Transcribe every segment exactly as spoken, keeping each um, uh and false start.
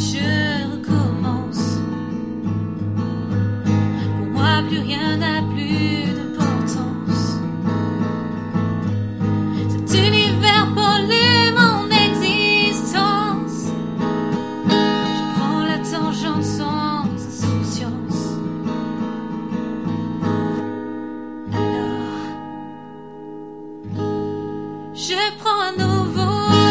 je recommence. Pour moi, plus rien n'a plus d'importance. Cet univers pollue mon existence. Je prends la tangente sans insouciance. Alors, je prends un nouveau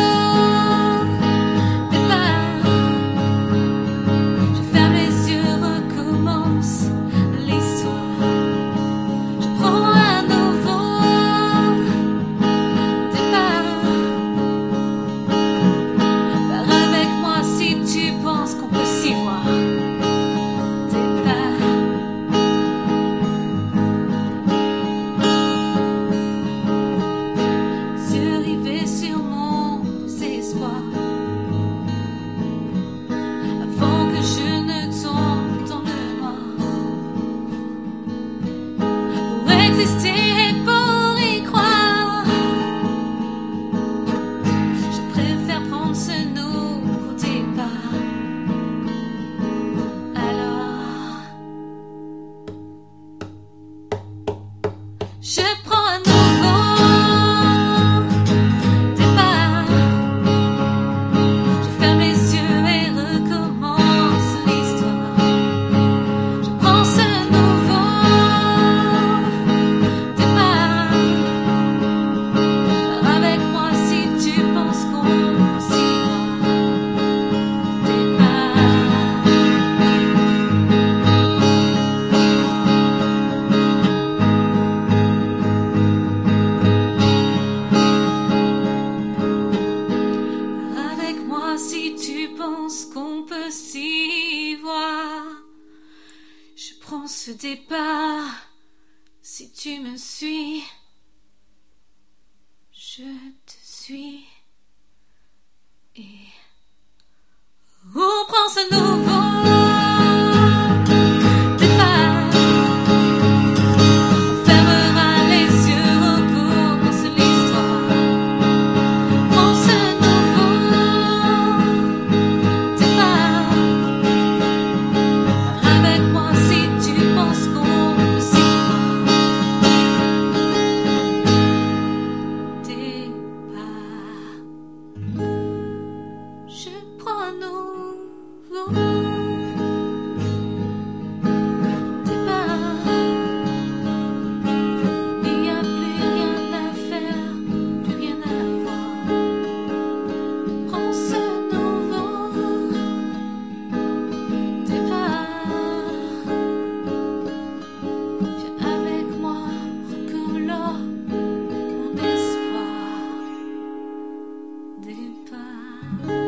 départ. Je ferme les yeux, recommence l'histoire. Je prends un nouveau départ. Pars avec moi si tu penses qu'on peut s'y voir. Départ. Les yeux rivés sur mon désespoir. Avant que je ne tombe dans le noir. Pour exister et pour y croire, je préfère prendre ce nouveau départ. Alors, je prends un nouveau départ. Je ferme les yeux et recommence l'histoire. Je prends ce nouveau départ. Pars avec moi si tu penses qu'on peut s'y voir. Départ. Avec moi si tu penses qu'on peut s'y voir. Je prends ce départ. Si tu me suis, je te suis. Et on prend ce nouveau départ. On fermera les yeux, recommence l'histoire. Prends ce nouveau départ. Pars avec moi si tu penses qu'on peut s'y voir. Départ. Je prends un nouveau départ. Il n'y a plus rien à faire, plus rien à voir. Prends ce nouveau départ. Viens avec moi, recolore mon espoir. Départ.